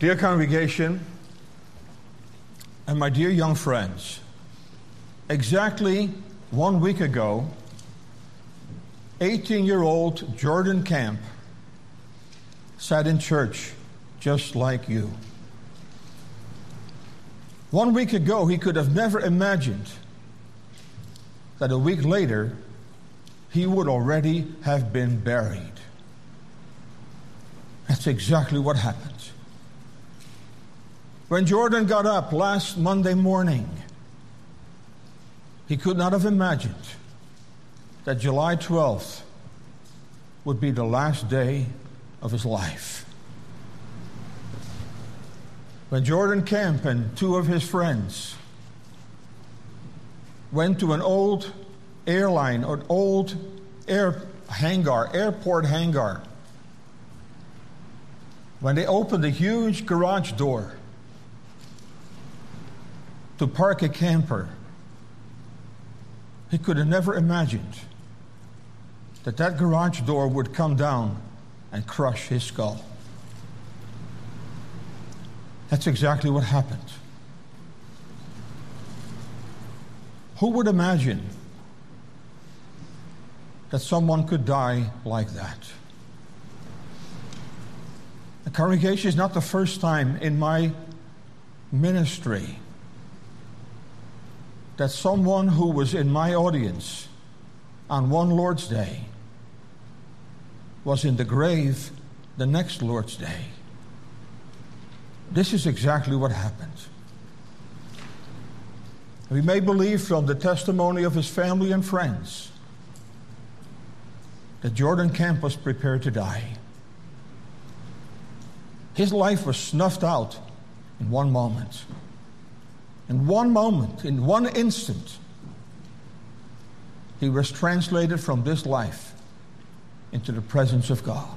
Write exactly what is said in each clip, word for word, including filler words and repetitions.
Dear congregation, and my dear young friends, exactly one week ago, eighteen-year-old Jordan Camp sat in church just like you. One week ago, he could have never imagined that a week later, he would already have been buried. That's exactly what happened. When Jordan got up last Monday morning, he could not have imagined that July twelfth would be the last day of his life. When Jordan Camp and two of his friends went to an old airline or old air hangar, airport hangar, when they opened a huge garage door to park a camper, he could have never imagined that that garage door would come down and crush his skull. That's exactly what happened. Who would imagine that someone could die like that? The congregation is not the first time in my ministry that someone who was in my audience on one Lord's Day was in the grave the next Lord's Day. This is exactly what happened. We may believe from the testimony of his family and friends that Jordan Camp was prepared to die. His life was snuffed out in one moment. In one moment, in one instant, he was translated from this life into the presence of God.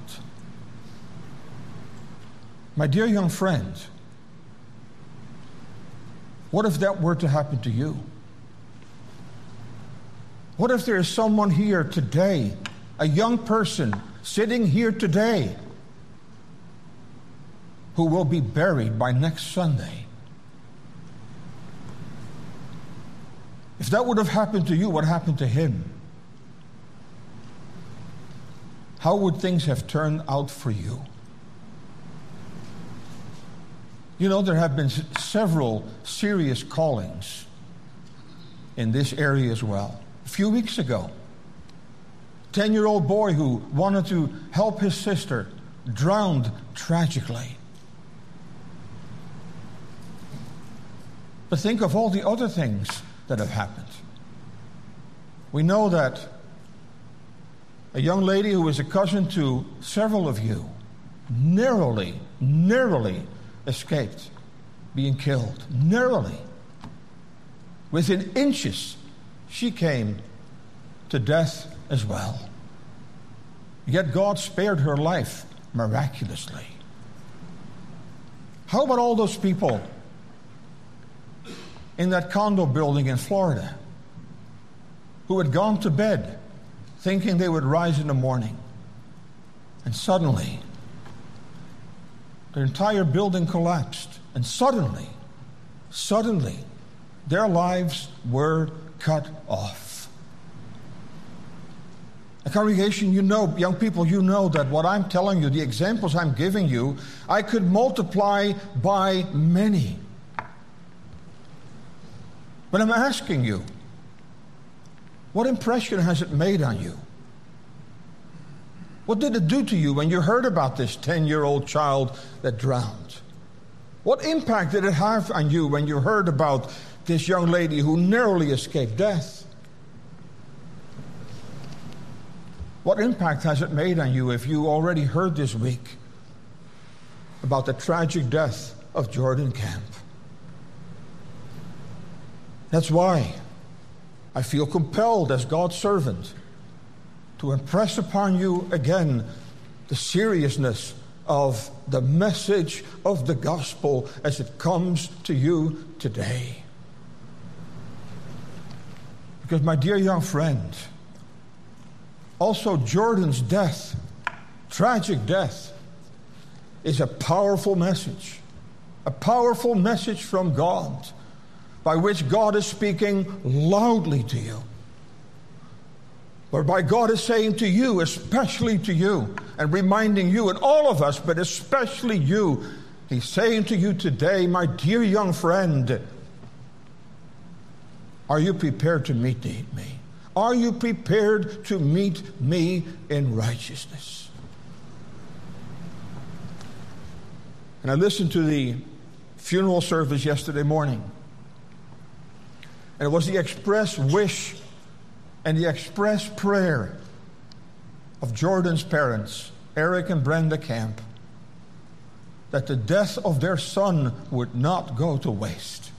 My dear young friend, what if that were to happen to you? What if there is someone here today, a young person sitting here today, who will be buried by next Sunday? If that would have happened to you, what happened to him? How would things have turned out for you? You know, there have been several serious callings in this area as well. A few weeks ago, a ten-year-old boy who wanted to help his sister drowned tragically. But think of all the other things that have happened. We know that a young lady who was a cousin to several of you narrowly, narrowly escaped being killed. Narrowly. Within inches, she came to death as well. Yet God spared her life miraculously. How about all those people in that condo building in Florida who had gone to bed thinking they would rise in the morning, and suddenly their entire building collapsed, and suddenly, suddenly their lives were cut off. A congregation, you know, young people, you know that what I'm telling you, the examples I'm giving you, I could multiply by many. But I'm asking you, what impression has it made on you? What did it do to you when you heard about this ten-year-old child that drowned? What impact did it have on you when you heard about this young lady who narrowly escaped death? What impact has it made on you if you already heard this week about the tragic death of Jordan Camp? That's why I feel compelled as God's servant to impress upon you again the seriousness of the message of the gospel as it comes to you today. Because, my dear young friend, also Jordan's death, tragic death, is a powerful message a powerful message from God by which God is speaking loudly to you. Whereby God is saying to you, especially to you, and reminding you, and all of us, but especially you, He's saying to you today, my dear young friend, are you prepared to meet me? Are you prepared to meet me in righteousness? And I listened to the funeral service yesterday morning. And it was the express wish and the express prayer of Jordan's parents, Eric and Brenda Camp, that the death of their son would not go to waste.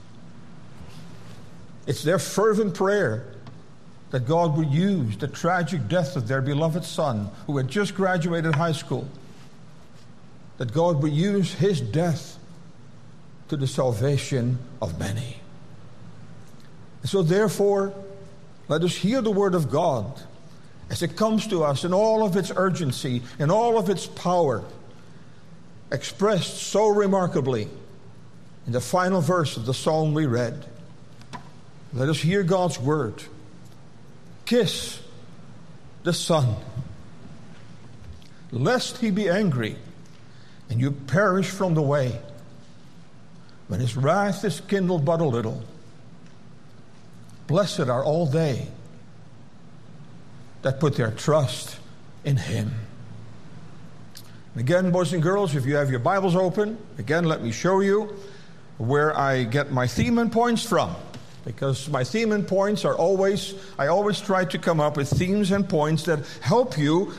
It's their fervent prayer that God would use the tragic death of their beloved son, who had just graduated high school, that God would use his death to the salvation of many. And so therefore, let us hear the word of God as it comes to us in all of its urgency, in all of its power, expressed so remarkably in the final verse of the psalm we read. Let us hear God's word. Kiss the Son, lest he be angry and you perish from the way, when his wrath is kindled but a little. Blessed are all they that put their trust in him. And again, boys and girls, if you have your Bibles open, again, let me show you where I get my theme and points from. Because my theme and points are always, I always try to come up with themes and points that help you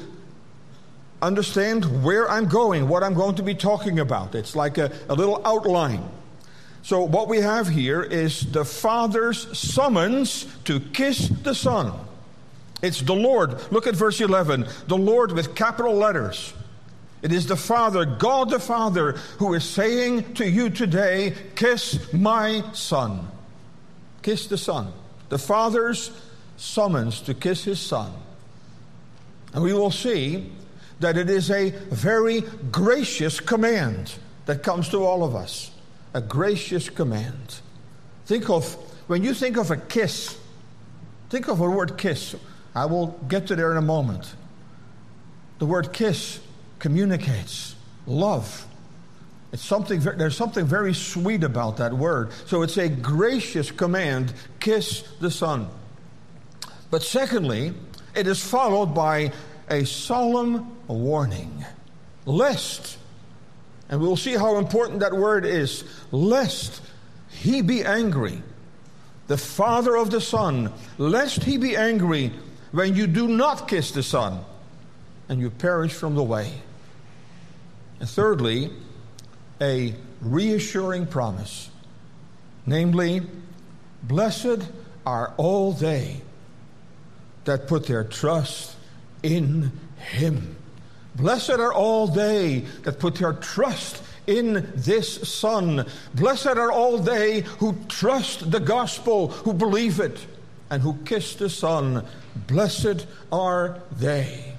understand where I'm going, what I'm going to be talking about. It's like a, a little outline. So what we have here is the Father's summons to kiss the Son. It's the Lord. Look at verse eleven. The Lord with capital letters. It is the Father, God the Father, who is saying to you today, kiss my Son. Kiss the Son. The Father's summons to kiss his Son. And we will see that it is a very gracious command that comes to all of us. A gracious command. Think of, when you think of a kiss, think of the word kiss. I will get to there in a moment. The word kiss communicates love. It's something, there's something very sweet about that word. So it's a gracious command, kiss the Son. But secondly, it is followed by a solemn warning. Lest, and we'll see how important that word is, lest he be angry, the Father of the Son, lest he be angry when you do not kiss the Son and you perish from the way. And thirdly, a reassuring promise, namely, blessed are all they that put their trust in him. Blessed are all they that put their trust in this Son. Blessed are all they who trust the gospel, who believe it, and who kiss the Son. Blessed are they.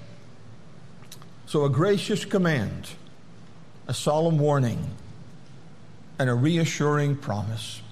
So a gracious command, a solemn warning, and a reassuring promise.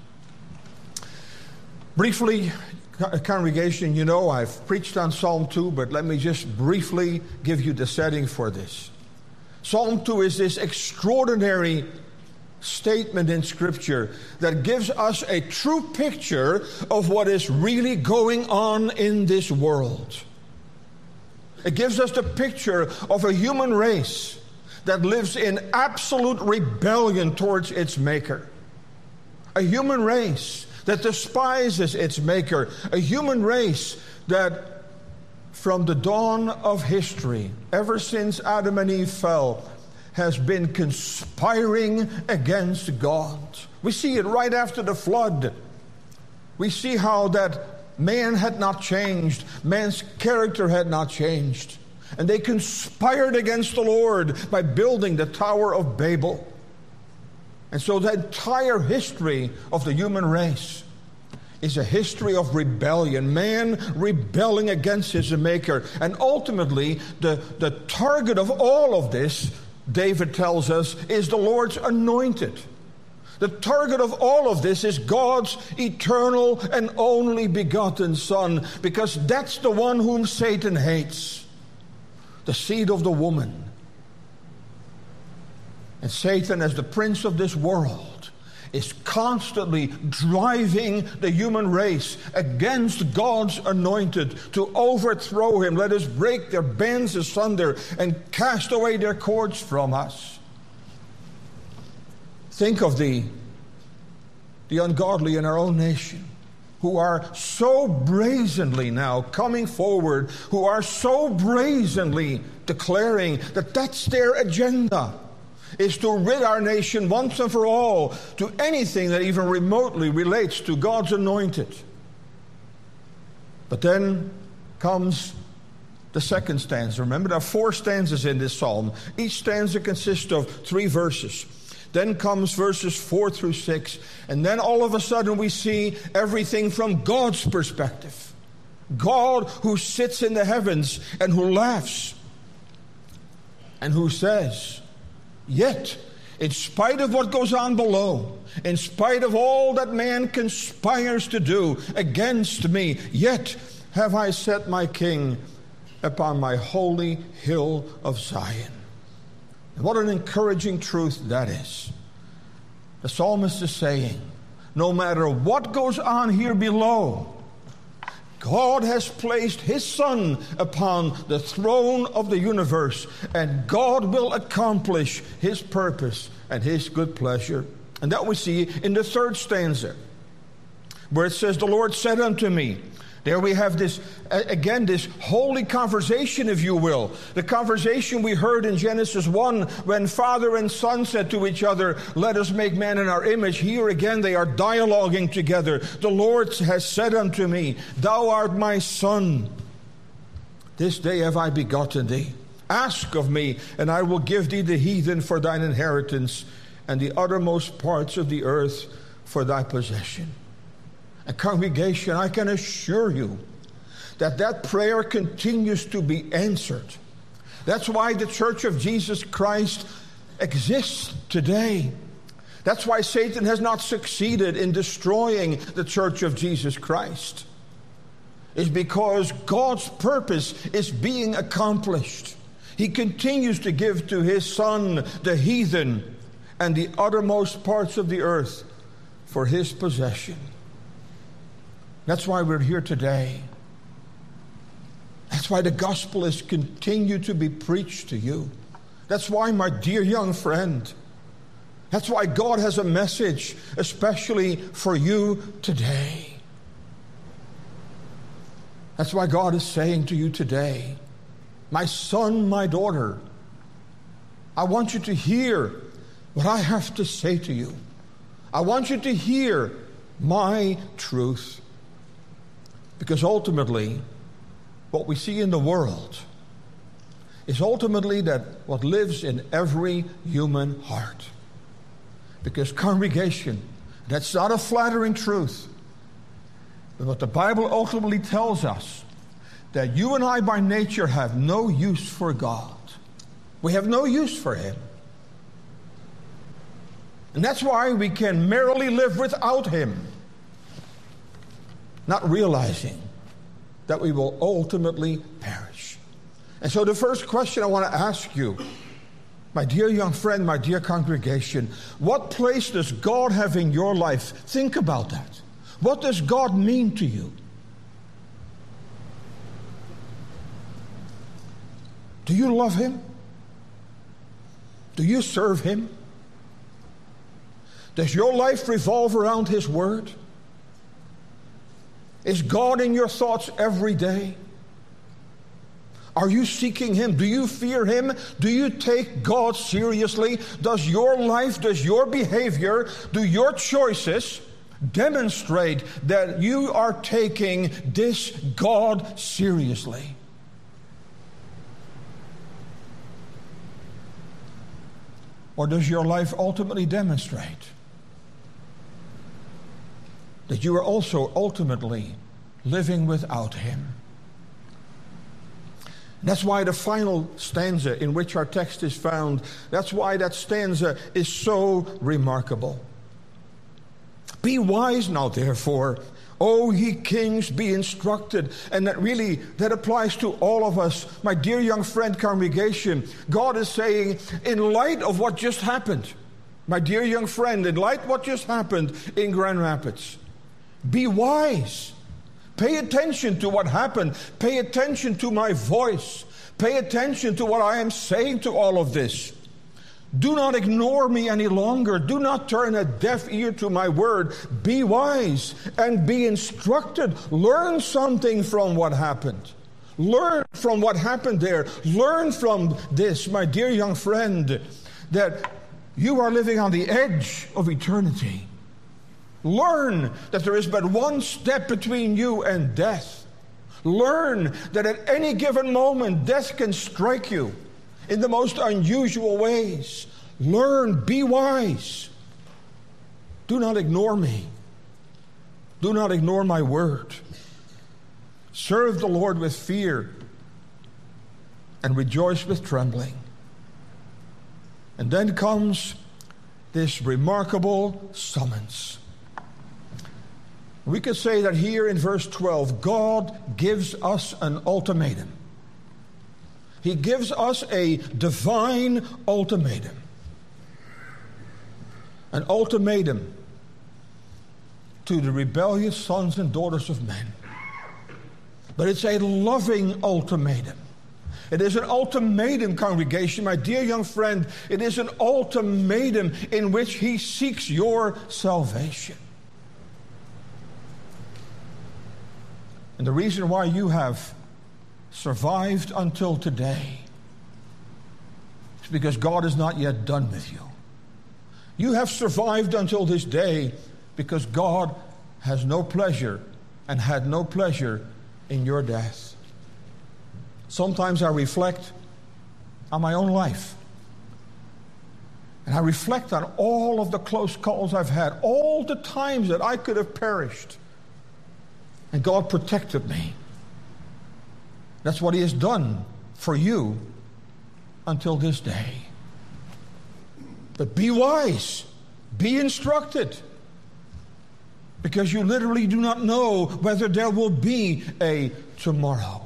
Briefly, congregation, you know I've preached on Psalm two, but let me just briefly give you the setting for this. Psalm two is this extraordinary statement in Scripture that gives us a true picture of what is really going on in this world. It gives us the picture of a human race that lives in absolute rebellion towards its Maker. A human race that despises its Maker. A human race that from the dawn of history, ever since Adam and Eve fell, has been conspiring against God. We see it right after the flood. We see how that man had not changed. Man's character had not changed. And they conspired against the Lord by building the Tower of Babel. And so the entire history of the human race is a history of rebellion. Man rebelling against his Maker. And ultimately, the, the target of all of this, David tells us, is the Lord's anointed. The target of all of this is God's eternal and only begotten Son, because that's the one whom Satan hates, the seed of the woman. And Satan, as the prince of this world, is constantly driving the human race against God's anointed to overthrow him. Let us break their bands asunder and cast away their cords from us. Think of the, the ungodly in our own nation, who are so brazenly now coming forward, who are so brazenly declaring that that's their agenda, is to rid our nation once and for all to anything that even remotely relates to God's anointed. But then comes the second stanza. Remember, there are four stanzas in this psalm. Each stanza consists of three verses. Then comes verses four through six, and then all of a sudden we see everything from God's perspective. God who sits in the heavens and who laughs and who says, yet, in spite of what goes on below, in spite of all that man conspires to do against me, yet have I set my King upon my holy hill of Zion. And what an encouraging truth that is. The psalmist is saying, no matter what goes on here below, God has placed his Son upon the throne of the universe, and God will accomplish his purpose and his good pleasure. And that we see in the third stanza, where it says, the Lord said unto me. There we have this, again, this holy conversation, if you will. The conversation we heard in Genesis one, when father and son said to each other, let us make man in our image. Here again they are dialoguing together. The Lord has said unto me, thou art my son. This day have I begotten thee. Ask of me, and I will give thee the heathen for thine inheritance, and the uttermost parts of the earth for thy possession. A congregation, I can assure you that that prayer continues to be answered. That's why the Church of Jesus Christ exists today. That's why Satan has not succeeded in destroying the Church of Jesus Christ. It's because God's purpose is being accomplished. He continues to give to his Son the heathen and the uttermost parts of the earth for his possession. That's why we're here today. That's why the gospel is continued to be preached to you. That's why, my dear young friend, that's why God has a message especially for you today. That's why God is saying to you today, my son, my daughter, I want you to hear what I have to say to you. I want you to hear my truth. Because ultimately, what we see in the world is ultimately that what lives in every human heart. Because congregation, that's not a flattering truth. But what the Bible ultimately tells us, that you and I by nature have no use for God. We have no use for him. And that's why we can merrily live without him, not realizing that we will ultimately perish. And so the first question I want to ask you, my dear young friend, my dear congregation, what place does God have in your life? Think about that. What does God mean to you? Do you love him? Do you serve him? Does your life revolve around his word? Is God in your thoughts every day? Are you seeking him? Do you fear him? Do you take God seriously? Does your life, does your behavior, do your choices demonstrate that you are taking this God seriously? Or does your life ultimately demonstrate that you are also ultimately living without him? That's why the final stanza in which our text is found, that's why that stanza is so remarkable. Be wise now, therefore, O ye kings, be instructed. And that really, that applies to all of us. My dear young friend congregation, God is saying, in light of what just happened, my dear young friend, in light of what just happened in Grand Rapids, be wise. Pay attention to what happened. Pay attention to my voice. Pay attention to what I am saying to all of this. Do not ignore me any longer. Do not turn a deaf ear to my word. Be wise and be instructed. Learn something from what happened. Learn from what happened there. Learn from this, my dear young friend, that you are living on the edge of eternity. Learn that there is but one step between you and death. Learn that at any given moment, death can strike you in the most unusual ways. Learn, be wise. Do not ignore me. Do not ignore my word. Serve the Lord with fear and rejoice with trembling. And then comes this remarkable summons. We could say that here in verse twelve, God gives us an ultimatum. He gives us a divine ultimatum. An ultimatum to the rebellious sons and daughters of men. But it's a loving ultimatum. It is an ultimatum, congregation, my dear young friend. It is an ultimatum in which He seeks your salvation. And the reason why you have survived until today is because God is not yet done with you. You have survived until this day because God has no pleasure and had no pleasure in your death. Sometimes I reflect on my own life. And I reflect on all of the close calls I've had, all the times that I could have perished. And God protected me. That's what He has done for you until this day. But be wise. Be instructed. Because you literally do not know whether there will be a tomorrow.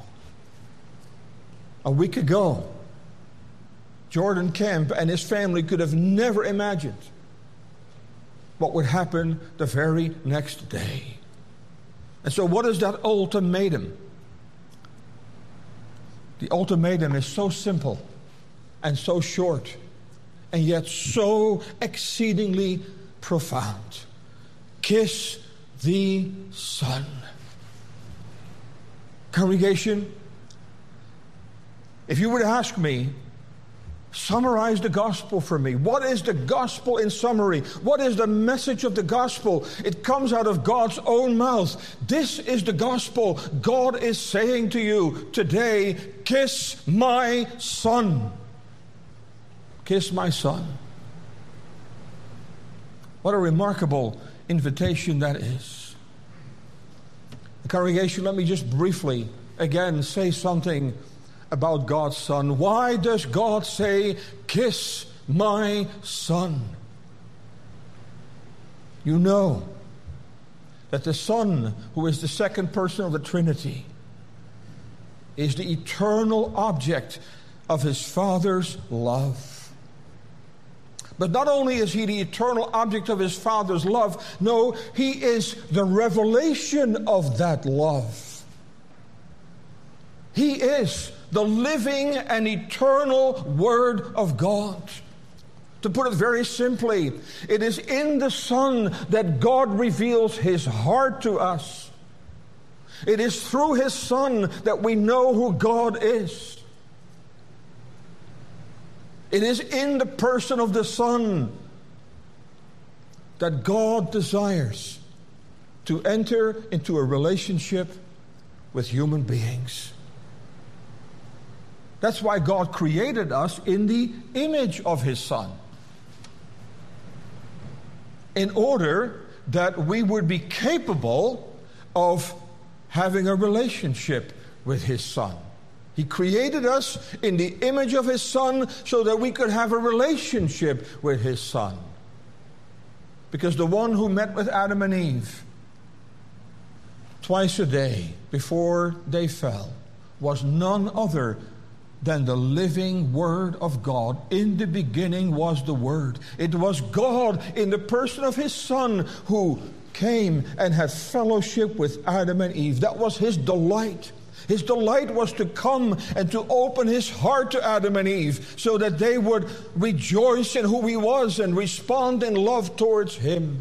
A week ago, Jordan Kemp and his family could have never imagined what would happen the very next day. And so what is that ultimatum? The ultimatum is so simple and so short and yet so exceedingly profound. Kiss the Son. Congregation, if you were to ask me, summarize the gospel for me. What is the gospel in summary? What is the message of the gospel? It comes out of God's own mouth. This is the gospel. God is saying to you today, kiss my Son. Kiss my Son. What a remarkable invitation that is. The congregation, let me just briefly again say something about God's Son. Why does God say, kiss my Son? You know that the Son, who is the second person of the Trinity, is the eternal object of His Father's love. But not only is He the eternal object of His Father's love, no, He is the revelation of that love. He is the living and eternal Word of God. To put it very simply, it is in the Son that God reveals His heart to us. It is through His Son that we know who God is. It is in the person of the Son that God desires to enter into a relationship with human beings. That's why God created us in the image of His Son. In order that we would be capable of having a relationship with His Son. He created us in the image of His Son so that we could have a relationship with His Son. Because the one who met with Adam and Eve twice a day before they fell was none other than the living Word of God. In the beginning was the Word. It was God in the person of His Son who came and had fellowship with Adam and Eve. That was His delight. His delight was to come and to open His heart to Adam and Eve so that they would rejoice in who He was and respond in love towards Him.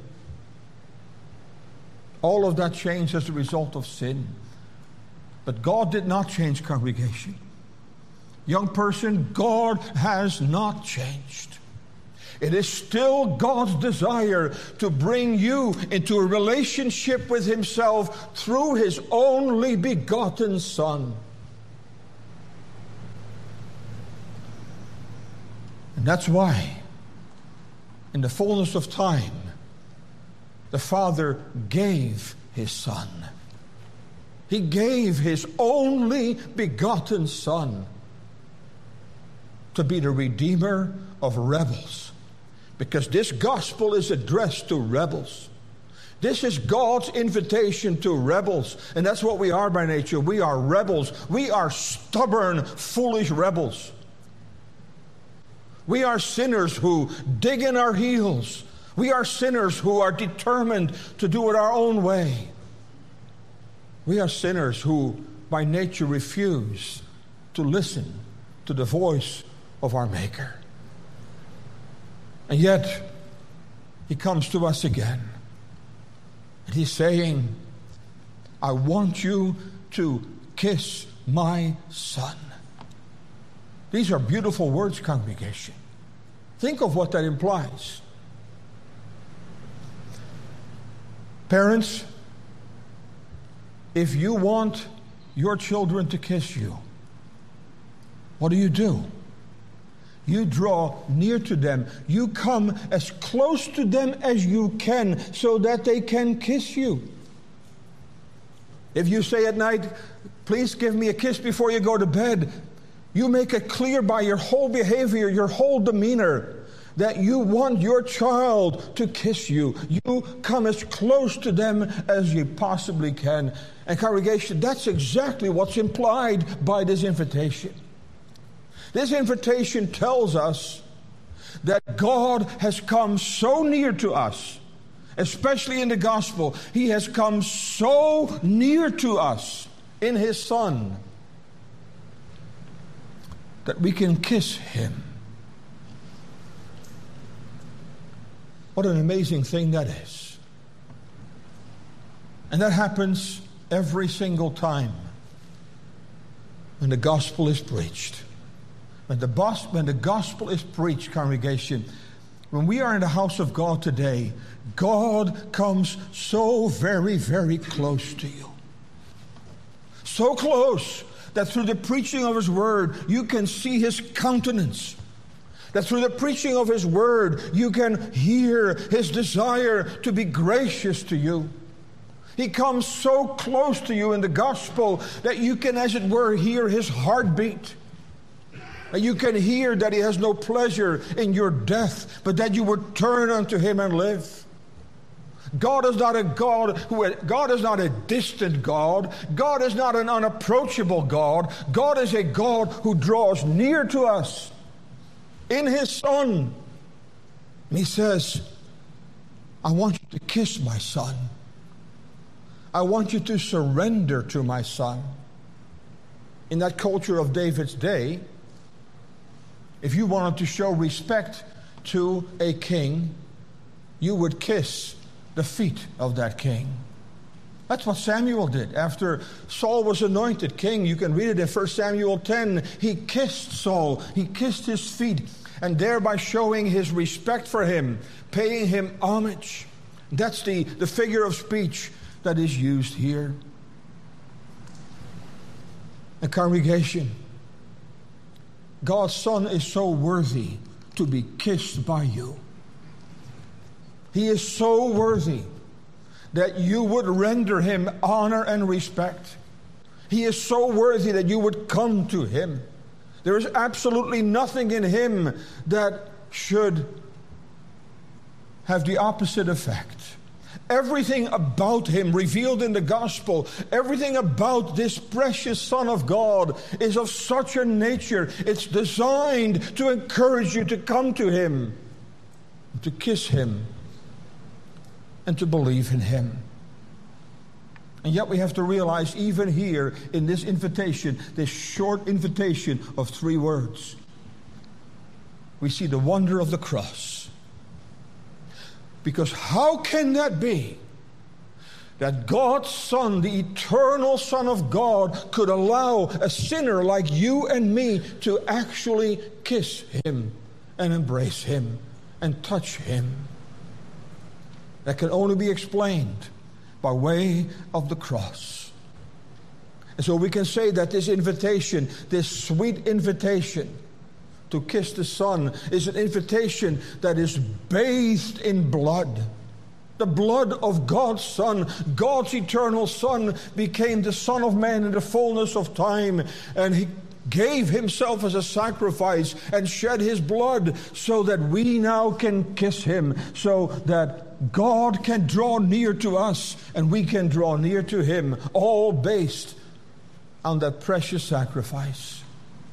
All of that changed as a result of sin. But God did not change, congregation. Young person, God has not changed. It is still God's desire to bring you into a relationship with Himself through His only begotten Son. And that's why, in the fullness of time, the Father gave His Son. He gave His only begotten Son to be the Redeemer of rebels. Because this gospel is addressed to rebels. This is God's invitation to rebels. And that's what we are by nature. We are rebels. We are stubborn, foolish rebels. We are sinners who dig in our heels. We are sinners who are determined to do it our own way. We are sinners who by nature refuse to listen to the voice of our Maker. And yet, He comes to us again. And He's saying, I want you to kiss my Son. These are beautiful words, congregation. Think of what that implies. Parents, if you want your children to kiss you, what do you do? You draw near to them. You come as close to them as you can so that they can kiss you. If you say at night, please give me a kiss before you go to bed, you make it clear by your whole behavior, your whole demeanor, that you want your child to kiss you. You come as close to them as you possibly can. And congregation, that's exactly what's implied by this invitation. This invitation tells us that God has come so near to us, especially in the gospel. He has come so near to us in His Son that we can kiss Him. What an amazing thing that is. And that happens every single time when the gospel is preached. When the, bos- when the gospel is preached, congregation, when we are in the house of God today, God comes so very, very close to you. So close that through the preaching of His word, you can see His countenance. That through the preaching of His word, you can hear His desire to be gracious to you. He comes so close to you in the gospel that you can, as it were, hear His heartbeat. And you can hear that He has no pleasure in your death, but that you would turn unto Him and live. God is not a God who God is not a distant God. God is not an unapproachable God. God is a God who draws near to us in His Son. And He says, I want you to kiss my Son. I want you to surrender to my Son. In that culture of David's day, if you wanted to show respect to a king, you would kiss the feet of that king. That's what Samuel did. After Saul was anointed king, you can read it in First Samuel ten, he kissed Saul. He kissed his feet, and thereby showing his respect for him, paying him homage. That's the, the figure of speech that is used here. The congregation, God's Son is so worthy to be kissed by you. He is so worthy that you would render Him honor and respect. He is so worthy that you would come to Him. There is absolutely nothing in Him that should have the opposite effect. Everything about him revealed in the gospel, everything about this precious Son of God is of such a nature, it's designed to encourage you to come to him, to kiss him, and to believe in him. And yet we have to realize, even here in this invitation, this short invitation of three words, we see the wonder of the cross. Because how can that be that God's Son, the eternal Son of God, could allow a sinner like you and me to actually kiss him and embrace him and touch him? That can only be explained by way of the cross. And so we can say that this invitation, this sweet invitation to kiss the Son, is an invitation that is bathed in blood. The blood of God's Son. God's eternal Son became the Son of Man in the fullness of time, and he gave himself as a sacrifice and shed his blood so that we now can kiss him, so that God can draw near to us and we can draw near to him, all based on that precious sacrifice.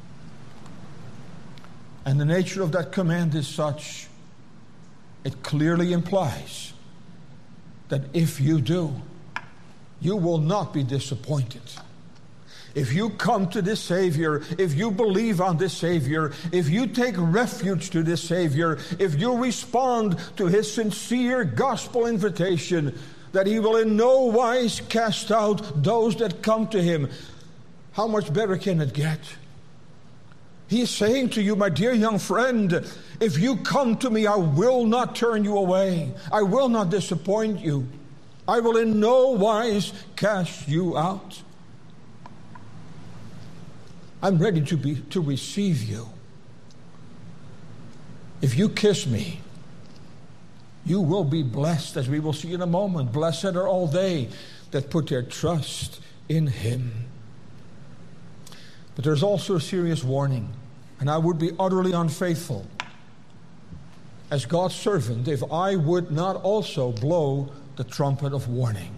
And the nature of that command is such, it clearly implies that if you do, you will not be disappointed. If you come to this Savior, if you believe on this Savior, if you take refuge to this Savior, if you respond to his sincere gospel invitation, that he will in no wise cast out those that come to him, how much better can it get? He is saying to you, my dear young friend, if you come to me, I will not turn you away. I will not disappoint you. I will in no wise cast you out. I'm ready to be to receive you. If you kiss me, you will be blessed, as we will see in a moment. Blessed are all they that put their trust in him. But there's also a serious warning, and I would be utterly unfaithful as God's servant if I would not also blow the trumpet of warning.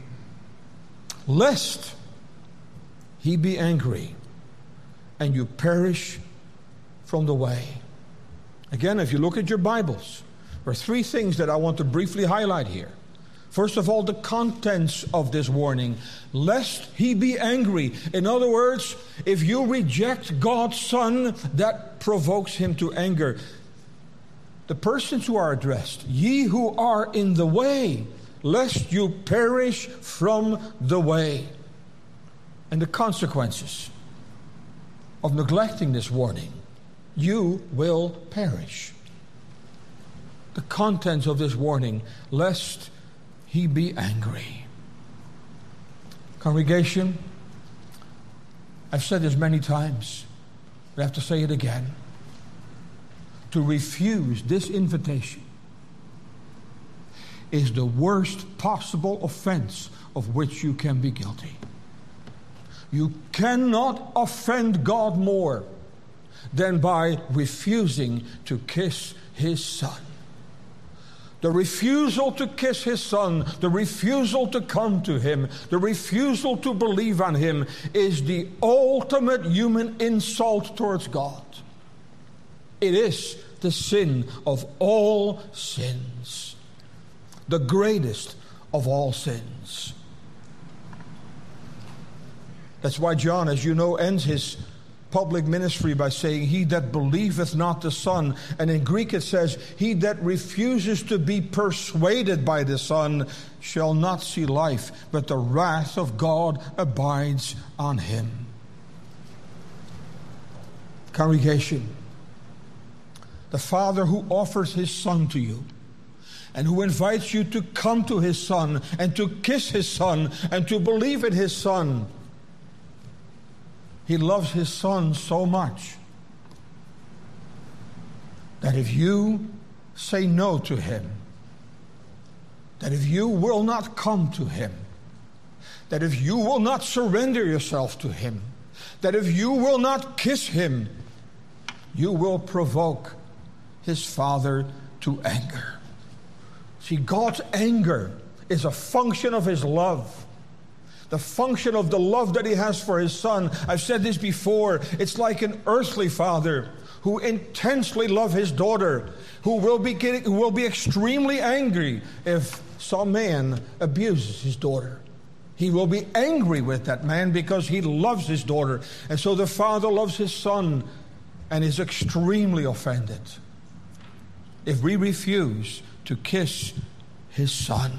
Lest he be angry and you perish from the way. Again, if you look at your Bibles, there are three things that I want to briefly highlight here. First of all, the contents of this warning. Lest he be angry. In other words, if you reject God's Son, that provokes him to anger. The persons who are addressed, ye who are in the way, lest you perish from the way. And the consequences of neglecting this warning, you will perish. The contents of this warning, lest he be angry. Congregation, I've said this many times, but I have to say it again. To refuse this invitation is the worst possible offense of which you can be guilty. You cannot offend God more than by refusing to kiss his Son. The refusal to kiss his Son, the refusal to come to him, the refusal to believe on him is the ultimate human insult towards God. It is the sin of all sins, the greatest of all sins. That's why John, as you know, ends his public ministry by saying, he that believeth not the Son. And in Greek it says, he that refuses to be persuaded by the Son shall not see life, but the wrath of God abides on him. Congregation, the Father who offers his Son to you, and who invites you to come to his Son, and to kiss his Son, and to believe in his Son, he loves his Son so much that if you say no to him, that if you will not come to him, that if you will not surrender yourself to him, that if you will not kiss him, you will provoke his Father to anger. See, God's anger is a function of his love. The function of the love that he has for his son. I've said this before. It's like an earthly father who intensely loves his daughter, who will be getting, who will be extremely angry if some man abuses his daughter. He will be angry with that man because he loves his daughter. And so the father loves his son and is extremely offended if we refuse to kiss his son.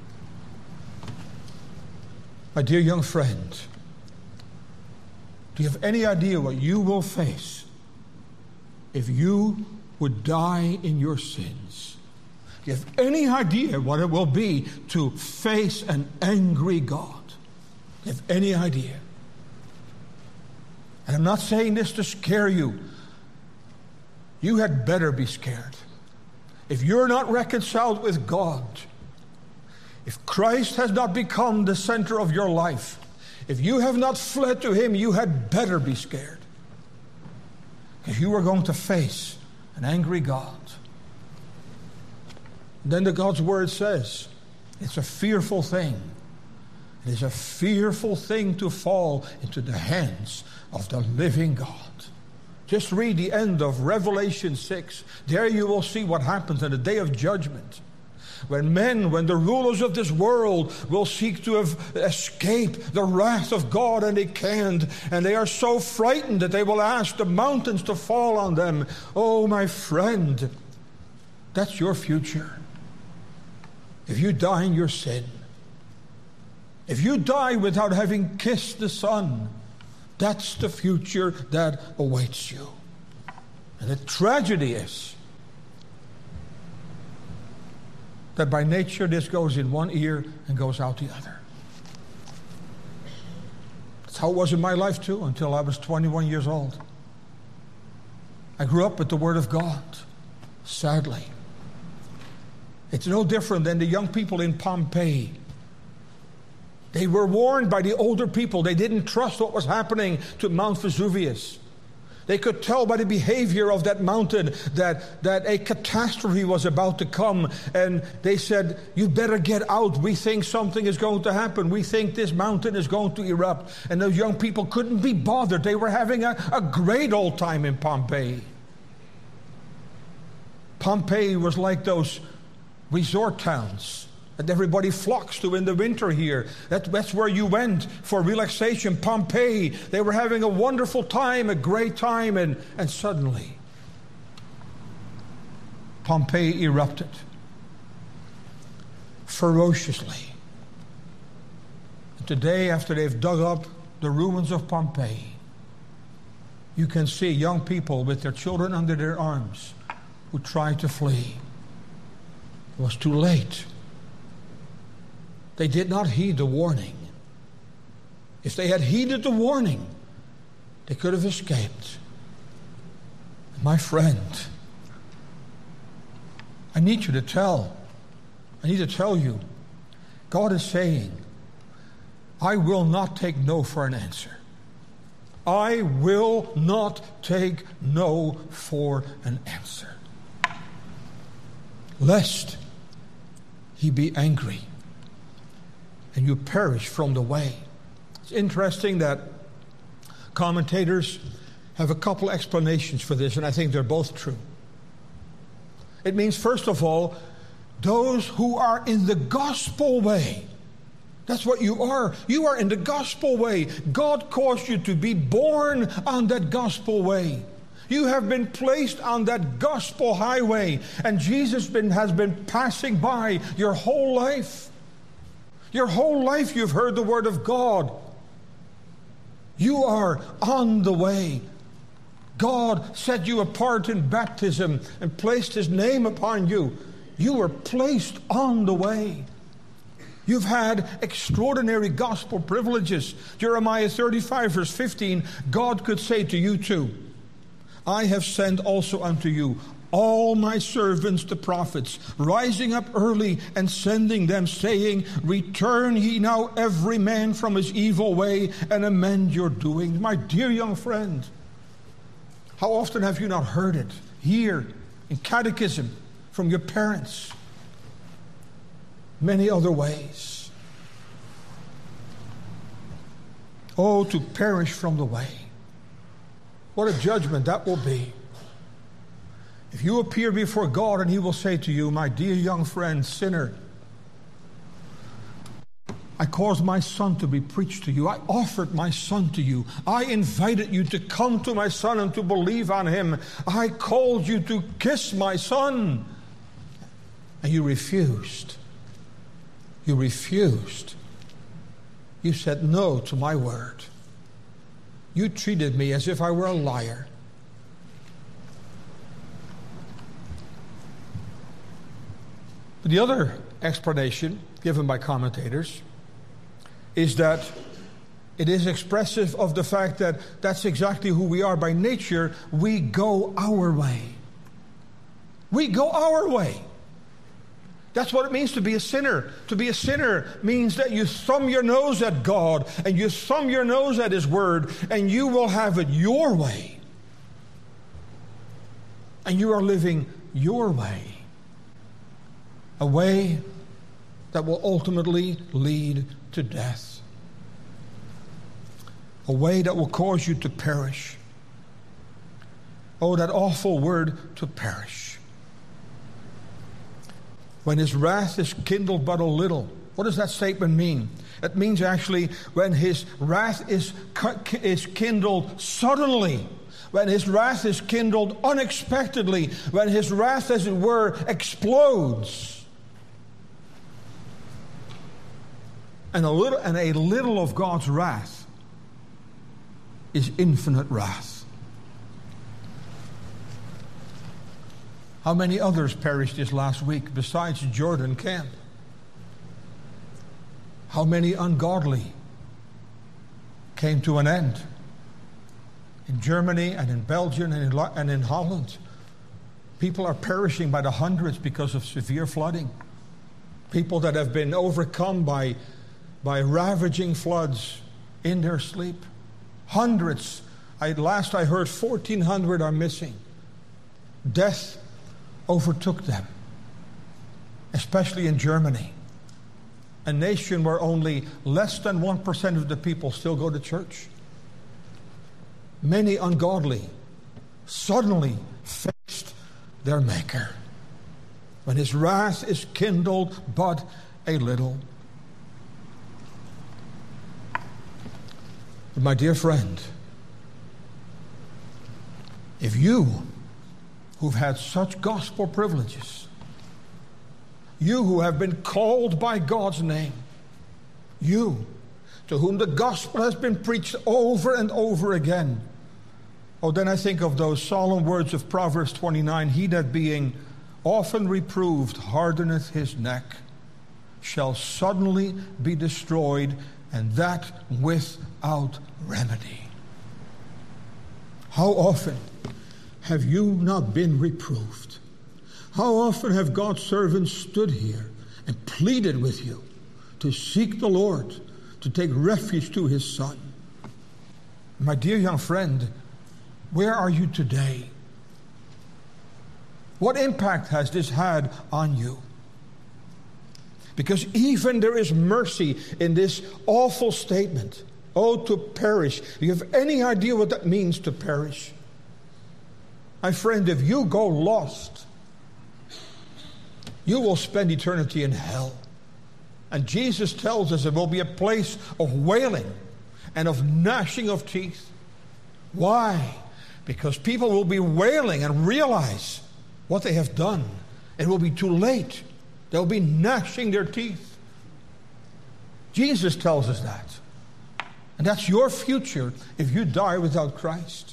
My dear young friend, do you have any idea what you will face if you would die in your sins? Do you have any idea what it will be to face an angry God? Do you have any idea? And I'm not saying this to scare you. You had better be scared. If you're not reconciled with God, if Christ has not become the center of your life, if you have not fled to him, you had better be scared. Because you are going to face an angry God. Then the God's word says, it's a fearful thing. It is a fearful thing to fall into the hands of the living God. Just read the end of Revelation six. There you will see what happens in the day of judgment. When men, when the rulers of this world will seek to have escape the wrath of God and they can't, and they are so frightened that they will ask the mountains to fall on them. Oh, my friend, that's your future. If you die in your sin, if you die without having kissed the Son, that's the future that awaits you. And the tragedy is that by nature this goes in one ear and goes out the other. That's how it was in my life too, until I was twenty-one years old. I grew up with the Word of God, sadly. It's no different than the young people in Pompeii. They were warned by the older people. They didn't trust what was happening to Mount Vesuvius. They could tell by the behavior of that mountain that, that a catastrophe was about to come. And they said, you better get out. We think something is going to happen. We think this mountain is going to erupt. And those young people couldn't be bothered. They were having a, a great old time in Pompeii. Pompeii was like those resort towns that everybody flocks to in the winter here. That, that's where you went for relaxation. Pompeii, they were having a wonderful time, a great time, and, and suddenly Pompeii erupted ferociously. And today, after they've dug up the ruins of Pompeii, you can see young people with their children under their arms who try to flee. It was too late. They did not heed the warning. If they had heeded the warning, they could have escaped. My friend, I need you to tell, I need to tell you, God is saying, I will not take no for an answer. I will not take no for an answer. Lest he be angry and you perish from the way. It's interesting that commentators have a couple explanations for this, and I think they're both true. It means, first of all, those who are in the gospel way. That's what you are. You are in the gospel way. God caused you to be born on that gospel way. You have been placed on that gospel highway, and Jesus been, has been passing by your whole life. Your whole life you've heard the word of God. You are on the way. God set you apart in baptism and placed his name upon you. You were placed on the way. You've had extraordinary gospel privileges. Jeremiah thirty-five verse fifteen, God could say to you too, I have sent also unto you all my servants the prophets, rising up early and sending them, saying, return ye now every man from his evil way and amend your doings. My dear young friend, how often have you not heard it here in catechism from your parents? many other ways. Oh, to perish from the way. What a judgment that will be. If you appear before God and He will say to you, my dear young friend, sinner, I caused my Son to be preached to you. I offered my Son to you. I invited you to come to my Son and to believe on Him. I called you to kiss my Son. And you refused. You refused. You said no to my word. You treated me as if I were a liar. But the other explanation given by commentators is that it is expressive of the fact that that's exactly who we are by nature. We go our way. We go our way. That's what it means to be a sinner. To be a sinner means that you thumb your nose at God and you thumb your nose at His Word and you will have it your way. And you are living your way. A way that will ultimately lead to death. A way that will cause you to perish. Oh, that awful word, to perish. When His wrath is kindled but a little. What does that statement mean? It means actually when His wrath is, is kindled suddenly. When His wrath is kindled unexpectedly. When His wrath, as it were, explodes. And a little, and a little of God's wrath is infinite wrath. How many others perished this last week besides Jordan Camp? How many ungodly came to an end? In Germany and in Belgium and in, and in Holland, people are perishing by the hundreds because of severe flooding. People that have been overcome by by ravaging floods in their sleep. Hundreds. I, last I heard, fourteen hundred are missing. Death overtook them, especially in Germany, a nation where only less than one percent of the people still go to church. Many ungodly suddenly faced their Maker when His wrath is kindled but a little. My dear friend, if you who've had such gospel privileges, you who have been called by God's name, you to whom the gospel has been preached over and over again, oh, then I think of those solemn words of Proverbs twenty-nine, he that being often reproved hardeneth his neck shall suddenly be destroyed, and that without remedy. How often have you not been reproved? How often have God's servants stood here and pleaded with you to seek the Lord, to take refuge to His Son? My dear young friend, where are you today? What impact has this had on you? Because even there is mercy in this awful statement. Oh, to perish. Do you have any idea what that means, to perish? My friend, if you go lost, you will spend eternity in hell. And Jesus tells us it will be a place of wailing and of gnashing of teeth. Why? Because people will be wailing and realize what they have done. It will be too late. They'll be gnashing their teeth. Jesus tells us that. And that's your future if you die without Christ.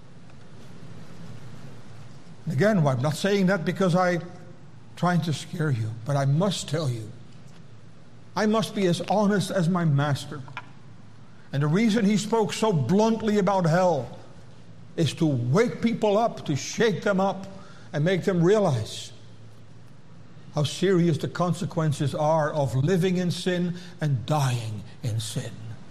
And again, I'm not saying that because I'm trying to scare you, but I must tell you, I must be as honest as my Master. And the reason He spoke so bluntly about hell is to wake people up, to shake them up, and make them realize how serious the consequences are of living in sin and dying in sin.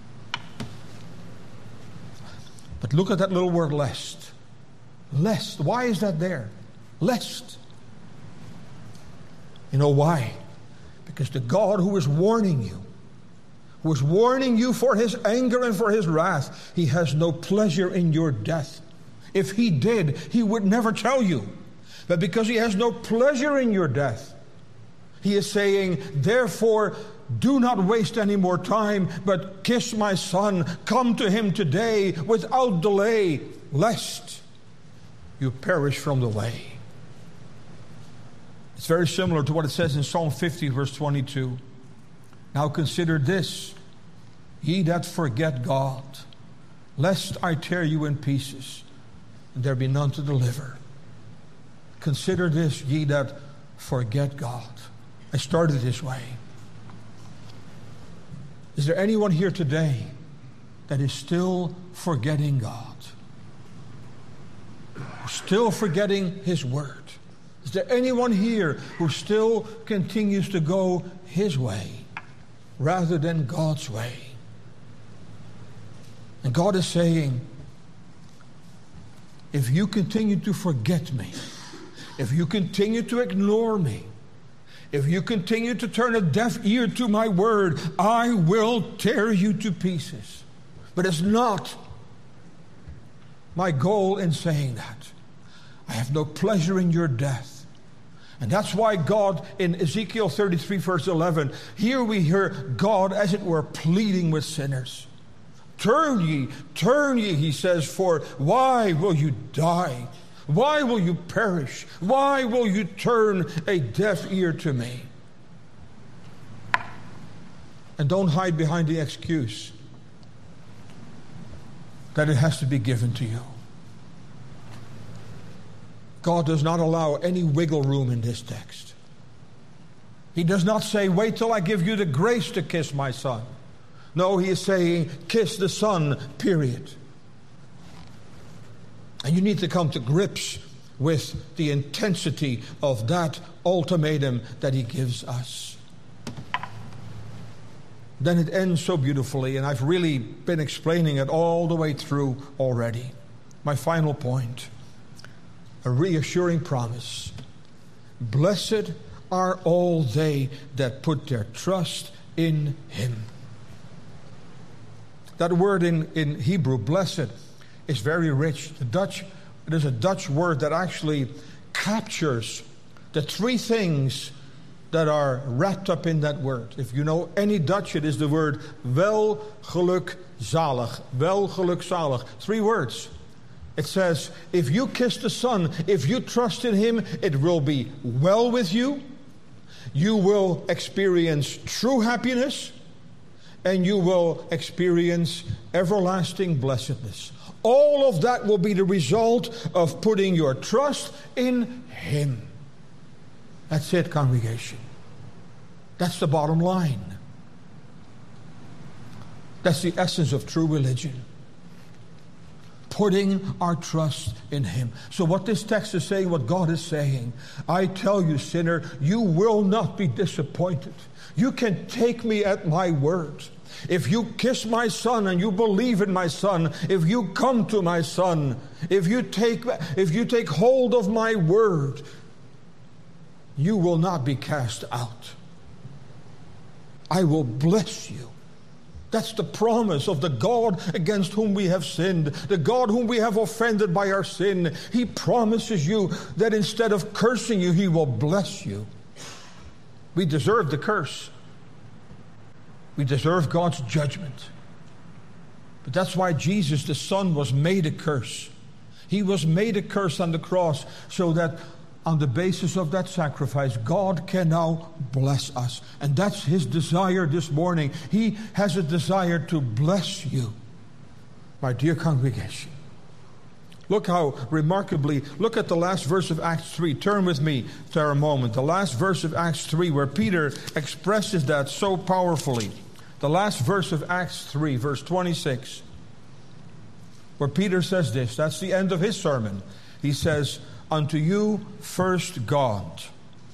But look at that little word, lest. Lest. Why is that there? Lest. You know why? Because the God who is warning you, who is warning you for his anger and for his wrath, he has no pleasure in your death. If he did, he would never tell you. But because he has no pleasure in your death, he is saying, therefore, do not waste any more time, but kiss my son. Come to him today without delay, lest you perish from the way. It's very similar to what it says in Psalm fifty, verse twenty-two. Now consider this, ye that forget God, lest I tear you in pieces, and there be none to deliver. Consider this, ye that forget God. I started this way. Is there anyone here today that is still forgetting God? Still forgetting his word? Is there anyone here who still continues to go his way rather than God's way? And God is saying, if you continue to forget me, if you continue to ignore me, if you continue to turn a deaf ear to my word, I will tear you to pieces. But it's not my goal in saying that. I have no pleasure in your death. And that's why God, in Ezekiel thirty-three, verse eleven, here we hear God, as it were, pleading with sinners. Turn ye, turn ye, he says, for why will you die? Why will you perish? Why will you turn a deaf ear to me? And don't hide behind the excuse that it has to be given to you. God does not allow any wiggle room in this text. He does not say, wait till I give you the grace to kiss my son. No, he is saying, kiss the son, period. And you need to come to grips with the intensity of that ultimatum that he gives us. Then it ends so beautifully, and I've really been explaining it all the way through already. My final point, a reassuring promise. Blessed are all they that put their trust in him. That word in, in Hebrew, blessed, is very rich. The Dutch, it is a Dutch word that actually captures the three things that are wrapped up in that word. If you know any Dutch, it is the word welgelukzalig. Welgelukzalig. Three words. It says, if you kiss the Son, if you trust in him, it will be well with you. You will experience true happiness, and you will experience everlasting blessedness. All of that will be the result of putting your trust in him. That's it, congregation. That's the bottom line. That's the essence of true religion. Putting our trust in him. So what this text is saying, what God is saying, I tell you, sinner, you will not be disappointed. You can take me at my word. If you kiss my son and you believe in my son, if you come to my son, if you take, if you take hold of my word, you will not be cast out. I will bless you. That's the promise of the God against whom we have sinned, the God whom we have offended by our sin. He promises you that instead of cursing you, he will bless you. We deserve the curse. We deserve God's judgment. But that's why Jesus, the Son, was made a curse. He was made a curse on the cross so that on the basis of that sacrifice, God can now bless us. And that's his desire this morning. He has a desire to bless you, my dear congregation. Look how remarkably, look at the last verse of Acts three. Turn with me for a moment. The last verse of Acts three, where Peter expresses that so powerfully. The last verse of Acts three, verse twenty-six, where Peter says this. That's the end of his sermon. He says, unto you first God,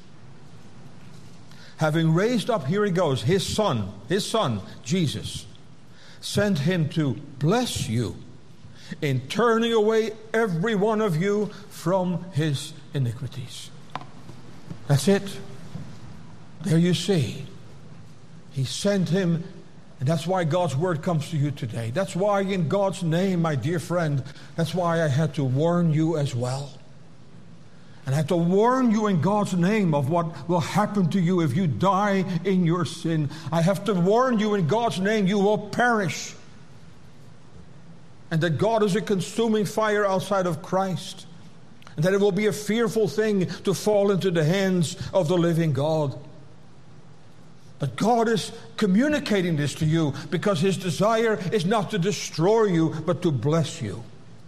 having raised up, here he goes, his son, his son, Jesus, sent him to bless you in turning away every one of you from his iniquities. That's it. There you see. He sent him, and that's why God's word comes to you today. That's why in God's name, my dear friend, that's why I had to warn you as well. And I have to warn you in God's name of what will happen to you if you die in your sin. I have to warn you in God's name you will perish. And that God is a consuming fire outside of Christ. And that it will be a fearful thing to fall into the hands of the living God. But God is communicating this to you because His desire is not to destroy you, but to bless you.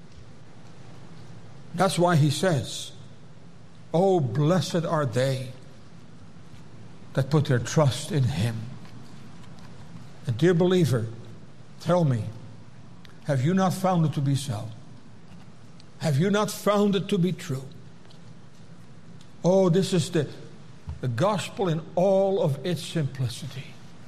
That's why He says, oh, blessed are they that put their trust in Him. And dear believer, tell me, have you not found it to be so? Have you not found it to be true? Oh, this is the, the gospel in all of its simplicity.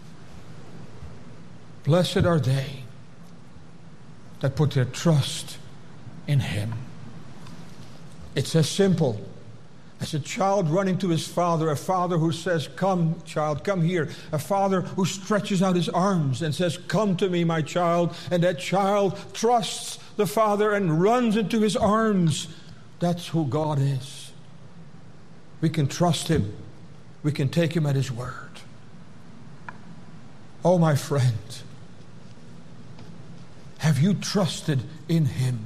Blessed are they that put their trust in Him. It's as simple as a child running to his father, a father who says, come, child, come here. A father who stretches out his arms and says, come to me, my child. And that child trusts the father and runs into his arms. That's who God is. We can trust Him. We can take Him at His word. Oh, my friend, have you trusted in Him?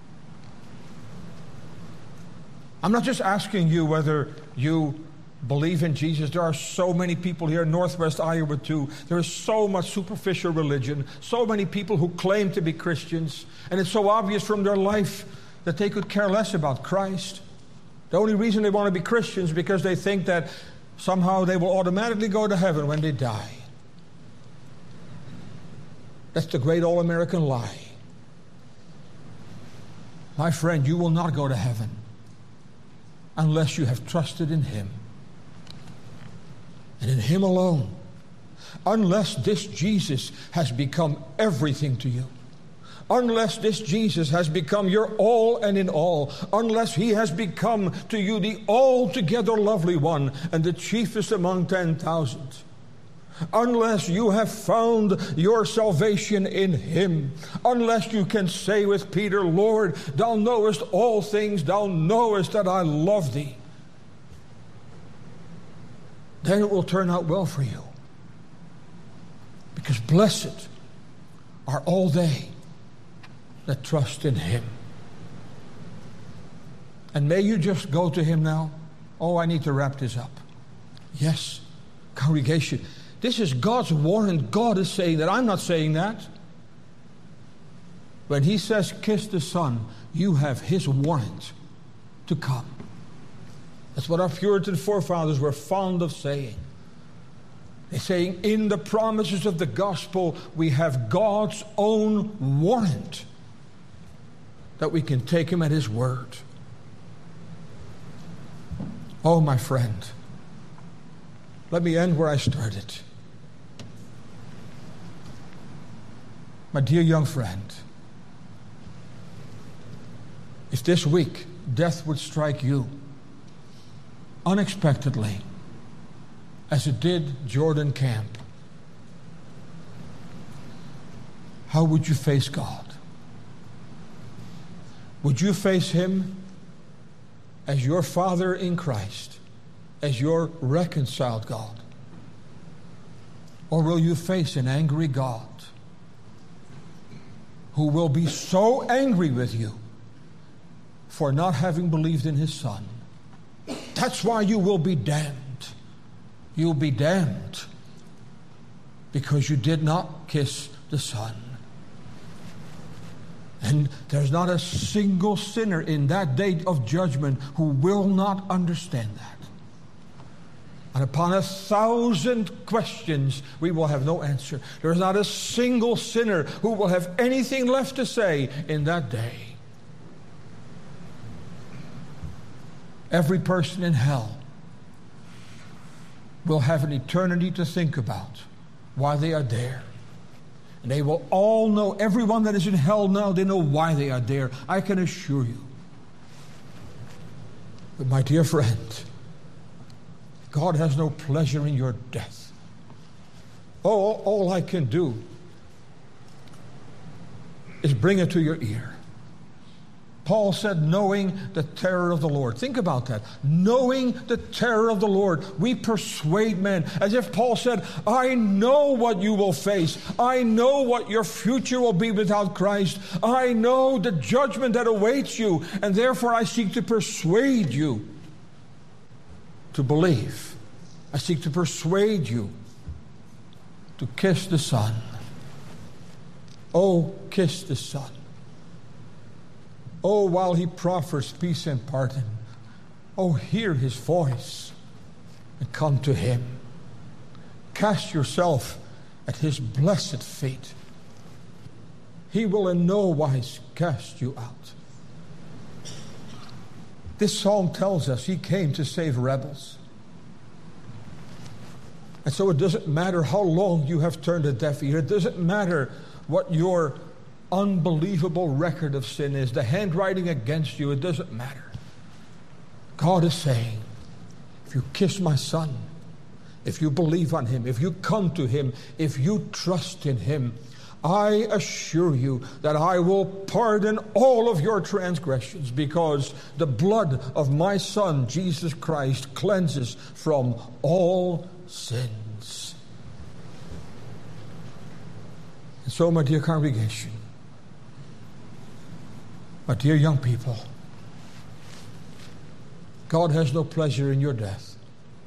I'm not just asking you whether you believe in Jesus. There are so many people here in Northwest Iowa too. There is so much superficial religion, so many people who claim to be Christians, and it's so obvious from their life that they could care less about Christ. The only reason they want to be Christians is because they think that somehow they will automatically go to heaven when they die. That's the great all-American lie. My friend, you will not go to heaven unless you have trusted in Him. And in Him alone. Unless this Jesus has become everything to you. Unless this Jesus has become your all and in all. Unless He has become to you the altogether lovely one and the chiefest among ten thousand. Unless you have found your salvation in Him. Unless you can say with Peter, Lord, Thou knowest all things, Thou knowest that I love Thee. Then it will turn out well for you. Because blessed are all they that trust in Him. And may you just go to Him now. Oh, I need to wrap this up. Yes, congregation. This is God's warrant. God is saying that. I'm not saying that. When He says, kiss the Son, you have His warrant to come. That's what our Puritan forefathers were fond of saying. They're saying, in the promises of the gospel, we have God's own warrant that we can take Him at His word. Oh, my friend, let me end where I started. My dear young friend, if this week death would strike you unexpectedly, as it did Jordan Camp, how would you face God? Would you face Him as your Father in Christ, as your reconciled God? Or will you face an angry God who will be so angry with you for not having believed in His Son? That's why you will be damned. You'll be damned because you did not kiss the Son. And there's not a single sinner in that day of judgment who will not understand that. And upon a thousand questions, we will have no answer. There's not a single sinner who will have anything left to say in that day. Every person in hell will have an eternity to think about why they are there. And they will all know, everyone that is in hell now, they know why they are there. I can assure you. But my dear friend, God has no pleasure in your death. Oh, all I can do is bring it to your ear. Paul said, knowing the terror of the Lord. Think about that. Knowing the terror of the Lord, we persuade men. As if Paul said, I know what you will face. I know what your future will be without Christ. I know the judgment that awaits you. And therefore I seek to persuade you to believe. I seek to persuade you to kiss the Son. Oh, kiss the Son. Oh, while he proffers peace and pardon, oh, hear his voice and come to him. Cast yourself at his blessed feet. He will in no wise cast you out. This psalm tells us he came to save rebels. And so it doesn't matter how long you have turned a deaf ear. It doesn't matter what your unbelievable record of sin is, the handwriting against you. It doesn't matter. God is saying, if you kiss my Son, if you believe on him, if you come to him, if you trust in him, I assure you that I will pardon all of your transgressions, because the blood of my Son, Jesus Christ, cleanses from all sins. And so, my dear congregation, my dear young people, God has no pleasure in your death.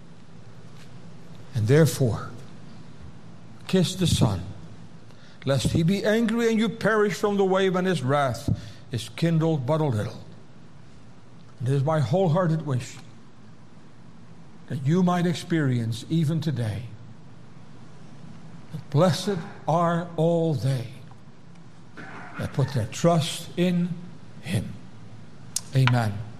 And therefore, kiss the Son, lest he be angry and you perish from the way when his wrath is kindled but a little. It is my wholehearted wish that you might experience even today that blessed are all they that put their trust in him. Amen.